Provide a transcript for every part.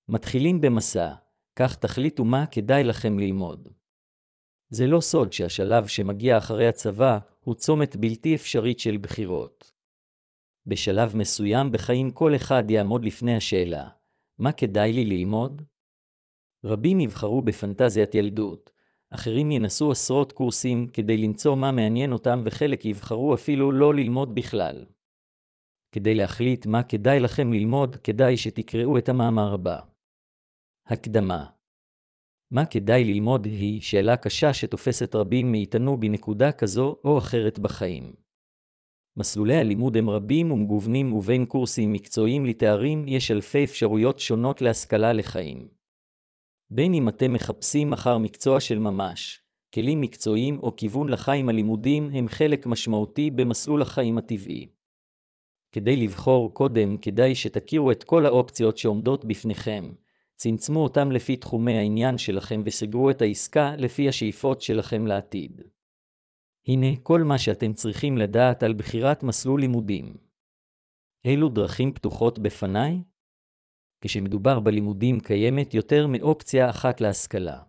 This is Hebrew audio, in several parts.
מתחילים במסע, כך תחליטו מה כדאי לכם ללמוד. זה לא סוד שהשלב שמגיע אחרי הצבא הוא צומת בלתי אפשרית של בחירות. בשלב מסוים בחיים כל אחד יעמוד לפני השאלה, מה כדאי לי ללמוד? רבים יבחרו בפנטזיית ילדות, אחרים ינסו עשרות קורסים כדי למצוא מה מעניין אותם וחלק יבחרו אפילו לא ללמוד בכלל. כדי להחליט מה כדאי לכם ללמוד, כדאי שתקראו את המאמר הבא. הקדמה. מה כדאי ללמוד היא שאלה קשה שתופסת רבים מאיתנו בנקודה כזו או אחרת בחיים. מסלולי הלימוד הם רבים ומגוונים ובין קורסים מקצועיים לתארים יש אלפי אפשרויות שונות להשכלה לחיים. בין אם אתם מחפשים אחר מקצוע של ממש, כלים מקצועיים או כיוון לחיים הלימודים הם חלק משמעותי במסלול החיים הטבעי. כדי לבחור קודם כדאי שתכירו את כל האופציות שעומדות בפניכם, צמצמו אותם לפי תחומי העניין שלכם וסגרו את העסקה לפי השאיפות שלכם לעתיד. הנה כל מה שאתם צריכים לדעת על בחירת מסלול לימודים. אילו דרכים פתוחות בפניי? כשמדובר בלימודים קיימת יותר מאופציה אחת להשכלה.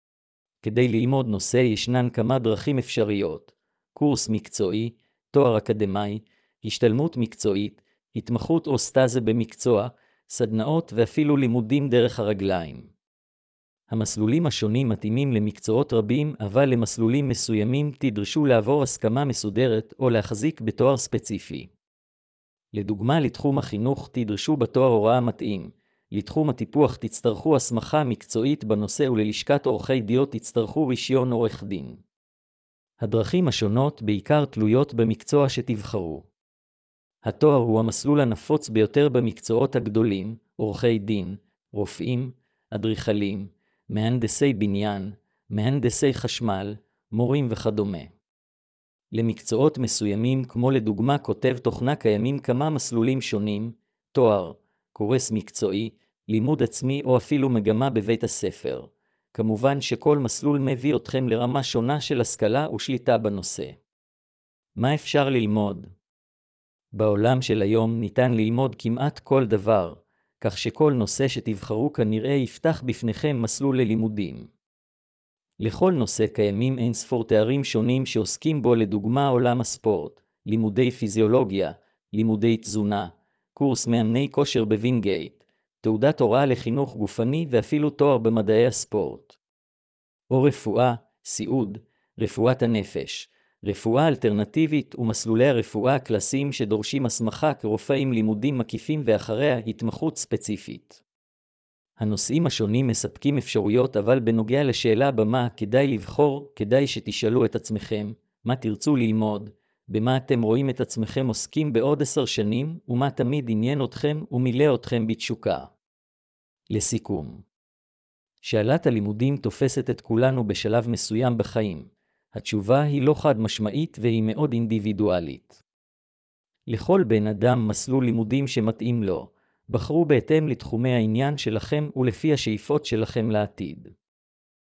כדי ללמוד נושא ישנן כמה דרכים אפשריות, קורס מקצועי, תואר אקדמי, השתלמות מקצועית, התמחות או סטאזה במקצוע, סדנאות ואפילו לימודים דרך הרגליים. המסלולים השונים מתאימים למקצועות רבים, אבל למסלולים מסוימים תדרשו לעבור הסכמה מסודרת או להחזיק בתואר ספציפי. לדוגמה, לתחום החינוך תדרשו בתואר הוראה מתאים, לתחום הטיפוח תצטרכו הסמכה מקצועית בנושא וללשכת עורכי דין תצטרכו רישיון עורך דין. הדרכים השונות בעיקר תלויות במקצוע שתבחרו. התואר הוא המסלול הנפוץ ביותר במקצועות הגדולים, עורכי דין, רופאים, אדריכלים, מהנדסי בניין, מהנדסי חשמל, מורים וכדומה. למקצועות מסוימים כמו לדוגמה כותב תוכנה קיימים כמה מסלולים שונים, תואר, קורס מקצועי, לימוד עצמי או אפילו מגמה בבית הספר. כמובן שכל מסלול מביא אתכם לרמה שונה של השכלה ושליטה בנושא. מה אפשר ללמוד? בעולם של היום ניתן ללמוד כמעט כל דבר, כך שכל נושא שתבחרו כנראה יפתח בפניכם מסלול ללימודים. לכל נושא קיימים אין ספור תארים שונים שעוסקים בו, לדוגמה עולם הספורט, לימודי פיזיולוגיה, לימודי תזונה, קורס מאמני כושר בווינגייט, תעודת הוראה לחינוך גופני ואפילו תואר במדעי הספורט. או רפואה, סיעוד, רפואת הנפש, רפואה אלטרנטיבית ומסלולי הרפואה הקלאסיים שדורשים הסמכה כרופאים לימודים מקיפים ואחריה התמחות ספציפית. הנושאים השונים מספקים אפשרויות, אבל בנוגע לשאלה במה כדאי לבחור, כדאי שתשאלו את עצמכם, מה תרצו ללמוד, במה אתם רואים את עצמכם עוסקים בעוד 10 שנים, ומה תמיד עניין אתכם ומילא אתכם בתשוקה. לסיכום, שאלת הלימודים תופסת את כולנו בשלב מסוים בחיים. התשובה היא לא חד משמעית והיא מאוד אינדיבידואלית. לכל בן אדם מסלול לימודים שמתאים לו, בחרו בהתאם לתחומי העניין שלכם ולפי השאיפות שלכם לעתיד.